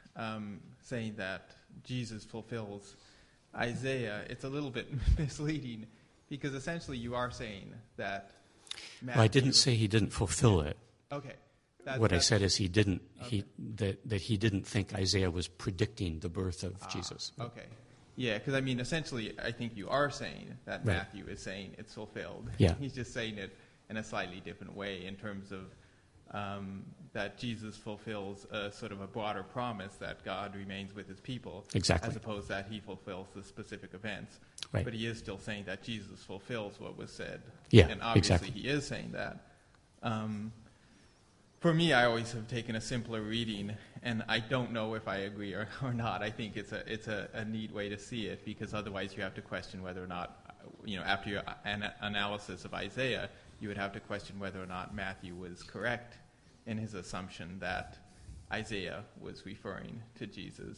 Jesus fulfills Isaiah, it's a little bit misleading, because essentially you are saying that Matthew... Well, I didn't say he didn't fulfill it. Okay. What I said is he didn't. That he didn't think Isaiah was predicting the birth of Jesus. Okay. Yeah, because I mean, essentially, I think you are saying that Right. Matthew is saying it's fulfilled. Yeah. He's just saying it in a slightly different way in terms of that Jesus fulfills a sort of a broader promise that God remains with his people. Exactly. As opposed that he fulfills the specific events. Right. But he is still saying that Jesus fulfills what was said. Yeah, And obviously exactly. he is saying that. For me, I always have taken a simpler reading, and I don't know if I agree or not. I think it's a neat way to see it, because otherwise you have to question whether or not, after your analysis of Isaiah, you would have to question whether or not Matthew was correct in his assumption that Isaiah was referring to Jesus.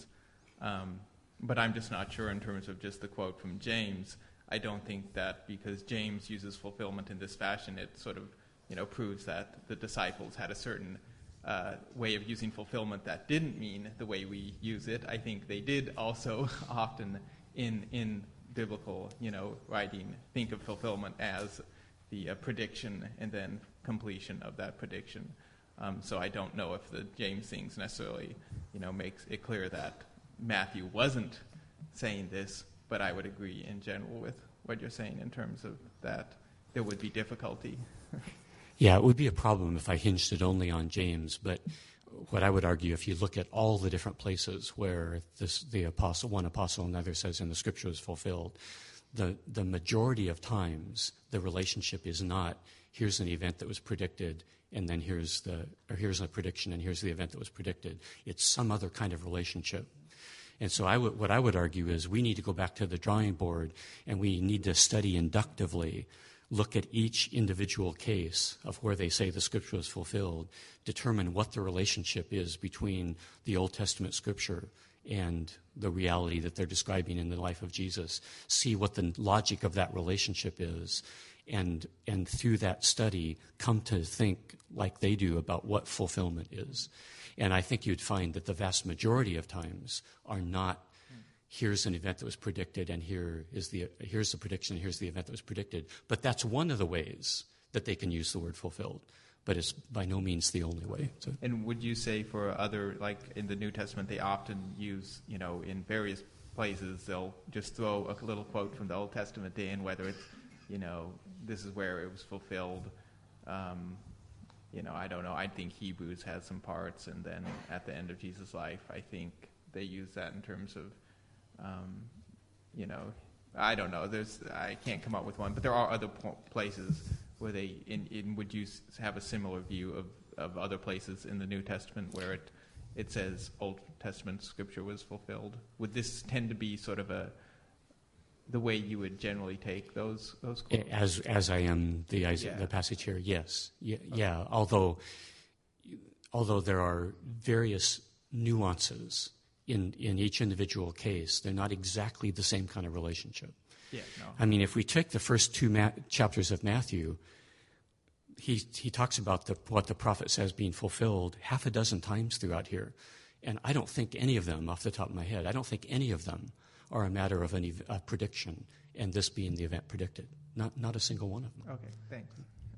But I'm just not sure in terms of just the quote from James. I don't think that because James uses fulfillment in this fashion, it sort of proves that the disciples had a certain way of using fulfillment that didn't mean the way we use it. I think they did also often in biblical, writing, think of fulfillment as the prediction and then completion of that prediction. So I don't know if the James things necessarily, makes it clear that Matthew wasn't saying this, but I would agree in general with what you're saying in terms of that there would be difficulty. Yeah, it would be a problem if I hinged it only on James, but what I would argue, if you look at all the different places where one apostle another says in the scripture is fulfilled, the majority of times the relationship is not, here's an event that was predicted, and then here's a prediction, and here's the event that was predicted. It's some other kind of relationship. And so what I would argue is we need to go back to the drawing board, and we need to study inductively, look at each individual case of where they say the scripture was fulfilled, determine what the relationship is between the Old Testament scripture and the reality that they're describing in the life of Jesus, see what the logic of that relationship is, and through that study come to think like they do about what fulfillment is. And I think you'd find that the vast majority of times are not, here's an event that was predicted, and here's the prediction, and here's the event that was predicted. But that's one of the ways that they can use the word fulfilled. But it's by no means the only way. So. And would you say for other, like in the New Testament, they often use, in various places, they'll just throw a little quote from the Old Testament in, whether it's, this is where it was fulfilled. I don't know. I think Hebrews has some parts, and then at the end of Jesus' life, I think they use that in terms of, I don't know. I can't come up with one, but there are other places where they, would you have a similar view of other places in the New Testament where it says Old Testament scripture was fulfilled? Would this tend to be sort of the way you would generally take those quotes? As I am the passage here, yes. Yeah. Although there are various nuances in each individual case, they're not exactly the same kind of relationship. Yeah, no. I mean, if we take the first two chapters of Matthew, he talks about what the prophet says being fulfilled half a dozen times throughout here. And I don't think any of them, off the top of my head, I don't think any of them are a matter of a prediction, and this being the event predicted. Not a single one of them. Okay, thanks.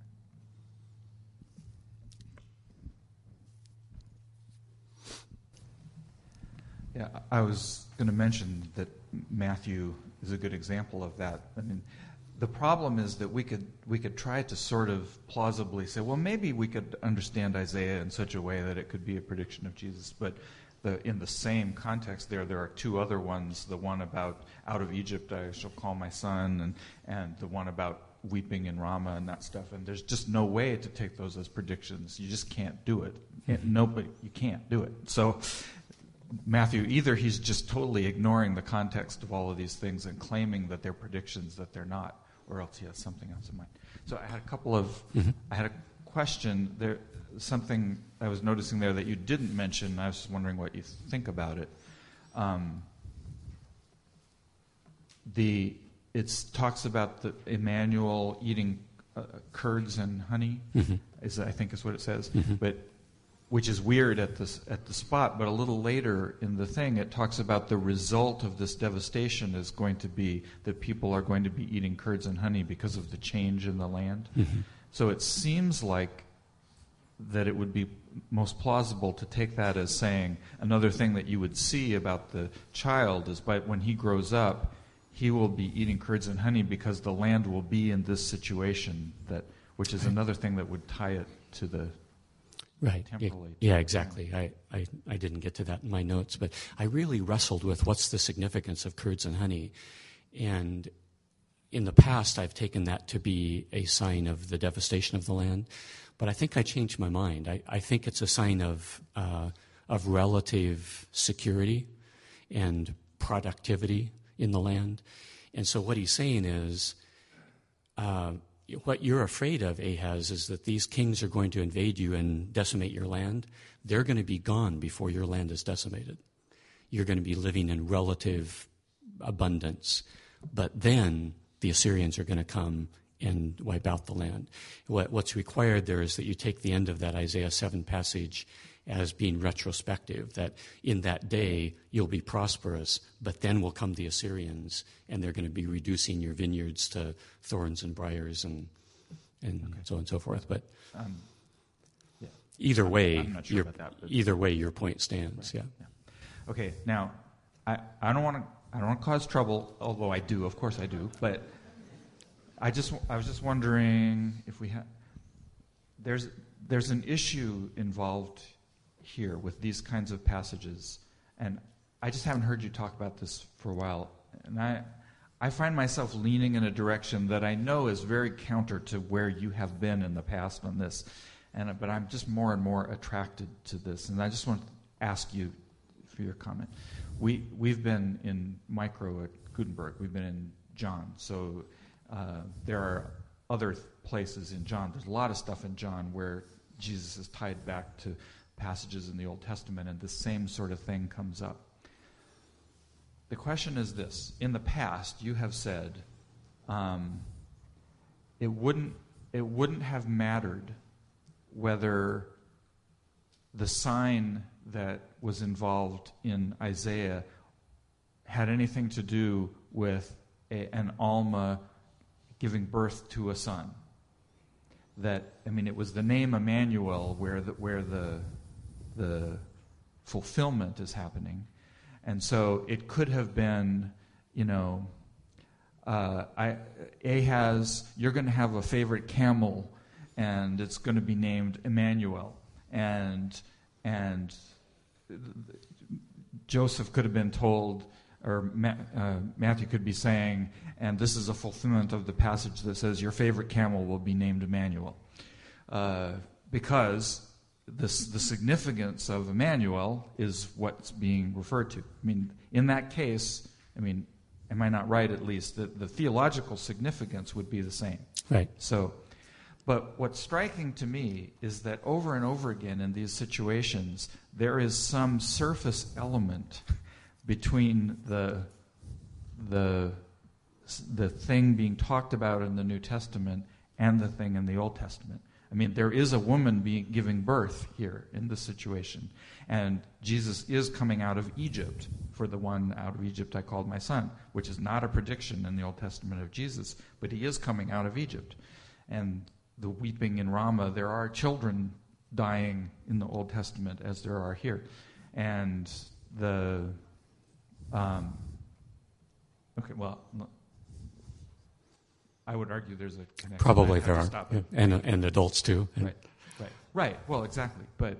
Yeah, I was going to mention that Matthew is a good example of that. I mean, the problem is that we could try to sort of plausibly say, well, maybe we could understand Isaiah in such a way that it could be a prediction of Jesus, but in the same context there are two other ones, the one about out of Egypt I shall call my son, and the one about weeping in Ramah and that stuff, and there's just no way to take those as predictions. You just can't do it. You can't do it. So Matthew, either he's just totally ignoring the context of all of these things and claiming that they're predictions that they're not, or else he has something else in mind. So I had I had a question there, something I was noticing there that you didn't mention. I was just wondering what you think about it. It talks about the Emmanuel eating curds and honey, I think is what it says, but which is weird at the spot. But a little later in the thing, it talks about the result of this devastation is going to be that people are going to be eating curds and honey because of the change in the land. So it seems like that it would be most plausible to take that as saying another thing that you would see about the child is when he grows up, he will be eating curds and honey because the land will be in this situation, which is another thing that would tie it to the temporally. Yeah, exactly. I didn't get to that in my notes, but I really wrestled with what's the significance of curds and honey. And in the past, I've taken that to be a sign of the devastation of the land, but I think I changed my mind. I think it's a sign of relative security and productivity in the land. And so what he's saying is, what you're afraid of, Ahaz, is that these kings are going to invade you and decimate your land. They're going to be gone before your land is decimated. You're going to be living in relative abundance. But then the Assyrians are going to come and wipe out the land. What's required there is that you take the end of that Isaiah 7 passage as being retrospective, that in that day you'll be prosperous, but then will come the Assyrians, and they're going to be reducing your vineyards to thorns and briars and so on and so forth. But either way, I'm not sure about that, either way, your point stands. Right. Yeah. Okay. Now, I don't want to cause trouble, although I do. Of course, I do. But I was just wondering if we have. There's an issue involved here with these kinds of passages, and I just haven't heard you talk about this for a while, and I find myself leaning in a direction that I know is very counter to where you have been in the past on this, but I'm just more and more attracted to this, and I just want to ask you for your comment. We've been in Micro at Gutenberg. We've been in John, so there are other places in John. There's a lot of stuff in John where Jesus is tied back to passages in the Old Testament, and the same sort of thing comes up. The question is this. In the past, you have said it wouldn't have mattered whether the sign that was involved in Isaiah had anything to do with an Alma giving birth to a son. It was the name Emmanuel where the fulfillment is happening. And so it could have been, Ahaz, you're going to have a favorite camel, and it's going to be named Emmanuel. And Joseph could have been told, or Matthew could be saying, and this is a fulfillment of the passage that says your favorite camel will be named Emmanuel. Because the significance of Emmanuel is what's being referred to. In that case, am I not right at least, that the theological significance would be the same? Right. So, but what's striking to me is that over and over again in these situations, there is some surface element between the thing being talked about in the New Testament and the thing in the Old Testament. There is a woman giving birth here in this situation. And Jesus is coming out of Egypt. For the one out of Egypt I called my son, which is not a prediction in the Old Testament of Jesus, but he is coming out of Egypt. And the weeping in Ramah, there are children dying in the Old Testament as there are here. And I would argue there's a connection. Probably there are, yeah. And adults too. Right. Well, exactly. But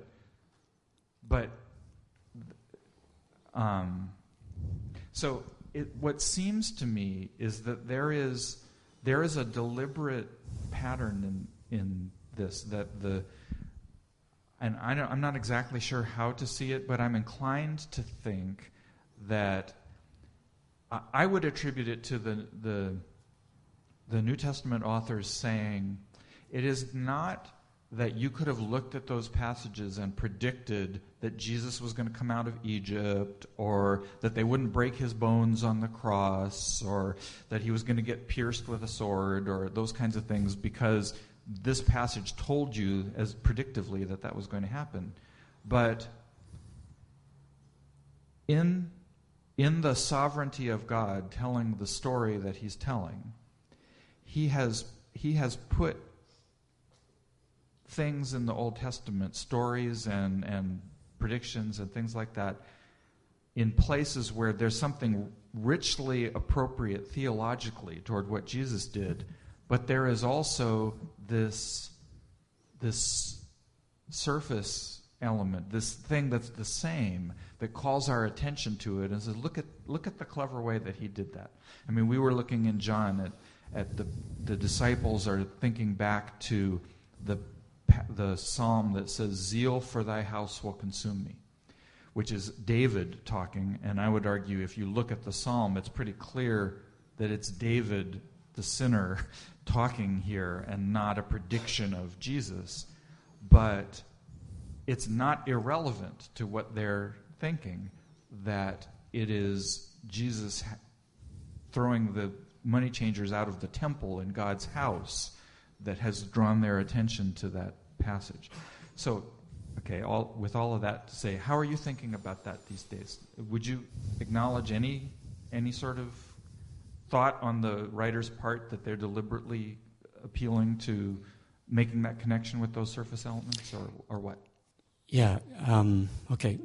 so what seems to me is that there is a deliberate pattern in this, that and I'm not exactly sure how to see it, but I'm inclined to think that I would attribute it to the New Testament authors saying, it is not that you could have looked at those passages and predicted that Jesus was going to come out of Egypt, or that they wouldn't break his bones on the cross, or that he was going to get pierced with a sword, or those kinds of things, because this passage told you as predictively that was going to happen. But in the sovereignty of God telling the story that he's telling, he has put things in the Old Testament, stories and predictions and things like that, in places where there's something richly appropriate theologically toward what Jesus did, but there is also this surface element, this thing that's the same, that calls our attention to it and says, look at the clever way that he did that. I mean, we were looking in John at the disciples are thinking back to the psalm that says, "Zeal for thy house will consume me," which is David talking. And I would argue, if you look at the psalm, it's pretty clear that it's David, the sinner, talking here and not a prediction of Jesus. But it's not irrelevant to what they're thinking that it is Jesus throwing the money changers out of the temple in God's house that has drawn their attention to that passage. So, okay, with all of that to say, how are you thinking about that these days? Would you acknowledge any sort of thought on the writer's part that they're deliberately appealing to making that connection with those surface elements, or what? Yeah, okay.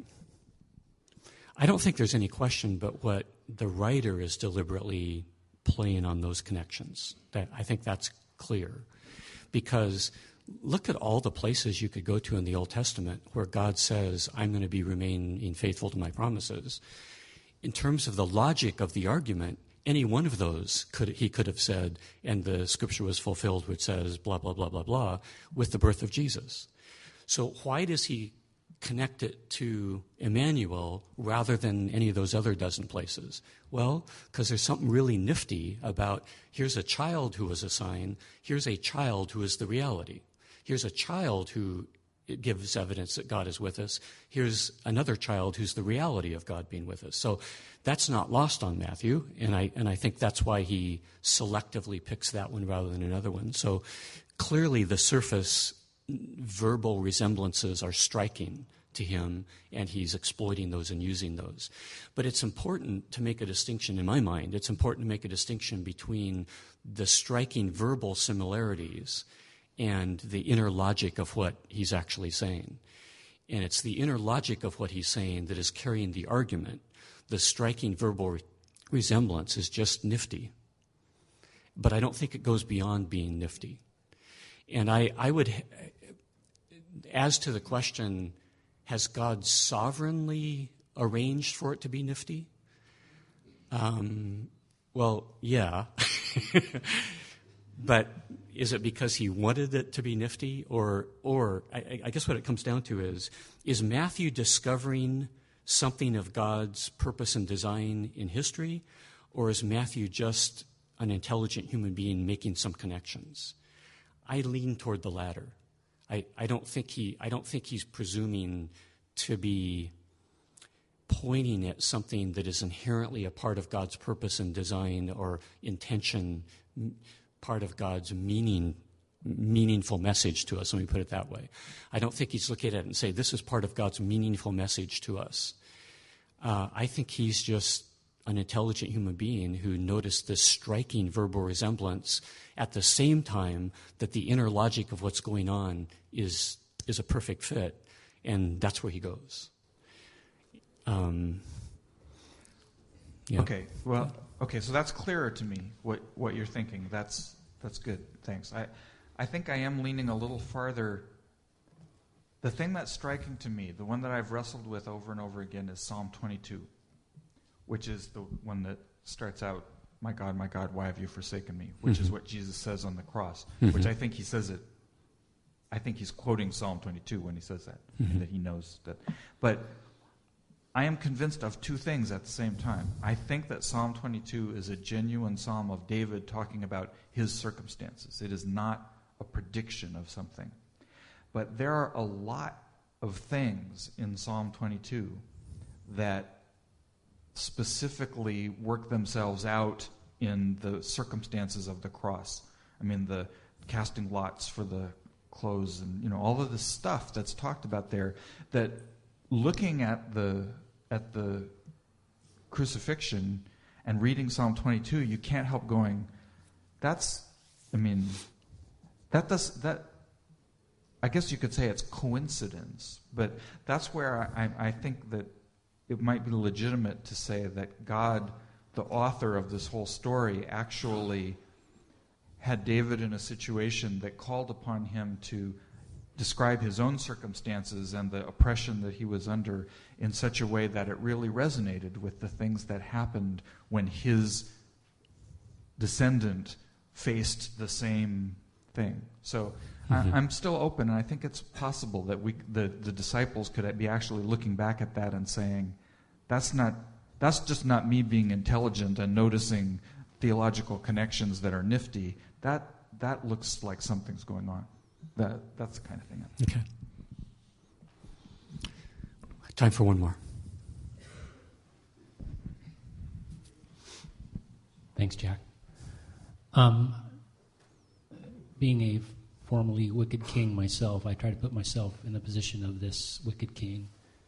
I don't think there's any question but what the writer is deliberately playing on those connections. I think that's clear. Because look at all the places you could go to in the Old Testament where God says, I'm going to be remaining faithful to my promises. In terms of the logic of the argument, any one of those he could have said, and the scripture was fulfilled, which says blah, blah, blah, blah, blah, with the birth of Jesus. So why does he connect it to Emmanuel rather than any of those other dozen places? Well, because there's something really nifty about here's a child who was a sign, here's a child who is the reality. Here's a child who gives evidence that God is with us. Here's another child who's the reality of God being with us. So that's not lost on Matthew, and I think that's why he selectively picks that one rather than another one. So clearly the surface verbal resemblances are striking to him, and he's exploiting those and using those. But it's important to make a distinction, in my mind, it's important to make a distinction between the striking verbal similarities and the inner logic of what he's actually saying. And it's the inner logic of what he's saying that is carrying the argument. The striking verbal resemblance is just nifty. But I don't think it goes beyond being nifty. And I would, as to the question, has God sovereignly arranged for it to be nifty? Well, yeah. But is it because he wanted it to be nifty? Or I guess what it comes down to is Matthew discovering something of God's purpose and design in history? Or is Matthew just an intelligent human being making some connections? I lean toward the latter. I don't think he's presuming to be pointing at something that is inherently a part of God's purpose and design or intention, part of God's meaningful message to us. Let me put it that way. I don't think he's looking at it and say, this is part of God's meaningful message to us. I think he's just an intelligent human being who noticed this striking verbal resemblance at the same time that the inner logic of what's going on is a perfect fit, and that's where he goes. Yeah. Okay, well, so that's clearer to me, what you're thinking. That's good, thanks. I think I am leaning a little farther. The thing that's striking to me, the one that I've wrestled with over and over again, is Psalm 22, which is the one that starts out, my God, why have you forsaken me?" Which is what Jesus says on the cross, which I think he says it I think he's quoting Psalm 22 when he says that, Mm-hmm. that he knows that. But I am convinced of two things at the same time. I think that Psalm 22 is a genuine psalm of David talking about his circumstances. It is not a prediction of something. But there are a lot of things in Psalm 22 that specifically work themselves out in the circumstances of the cross. I mean, the casting lots for the clothes and, all of this stuff that's talked about there, that looking at the crucifixion and reading Psalm 22, you can't help going, I guess you could say it's coincidence, but that's where I think that it might be legitimate to say that God, the author of this whole story, actually had David in a situation that called upon him to describe his own circumstances and the oppression that he was under in such a way that it really resonated with the things that happened when his descendant faced the same thing. So I'm still open, and I think it's possible that the disciples could be actually looking back at that and saying, that's just not me being intelligent and noticing theological connections that are nifty. That looks like something's going on. That's the kind of thing. Okay. Time for one more. Thanks, Jack. Being a formerly wicked king myself, I try to put myself in the position of this wicked king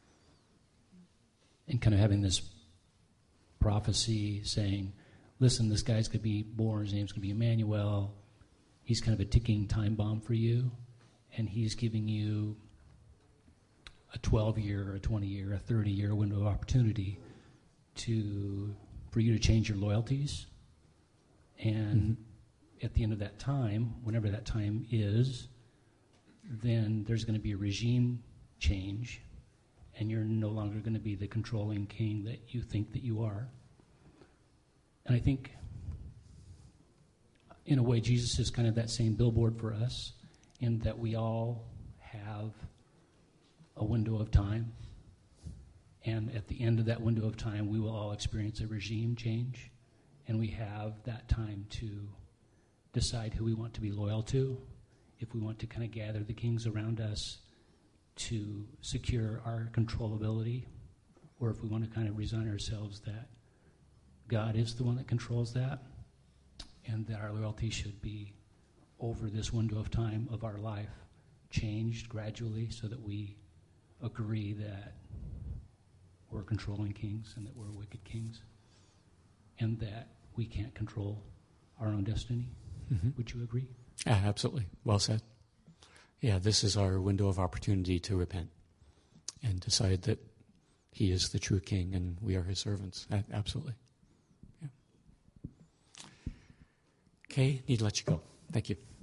and kind of having this prophecy saying, listen, this guy's going to be born, his name's going to be Emmanuel. He's kind of a ticking time bomb for you, and he's giving you a 12-year, a 20-year, a 30-year window of opportunity for you to change your loyalties. And at the end of that time, whenever that time is, then there's going to be a regime change, and you're no longer going to be the controlling king that you think that you are. And I think, in a way, Jesus is kind of that same billboard for us, in that we all have a window of time. And at the end of that window of time, we will all experience a regime change. And we have that time to decide who we want to be loyal to, if we want to kind of gather the kings around us to secure our controllability, or if we want to kind of resign ourselves that God is the one that controls that, and that our loyalty should be over this window of time of our life changed gradually so that we agree that we're controlling kings and that we're wicked kings and that we can't control our own destiny. Mm-hmm. Would you agree? Yeah, absolutely. Well said. Yeah, this is our window of opportunity to repent and decide that he is the true king and we are his servants. Absolutely. Yeah. Okay, need to let you go. Thank you.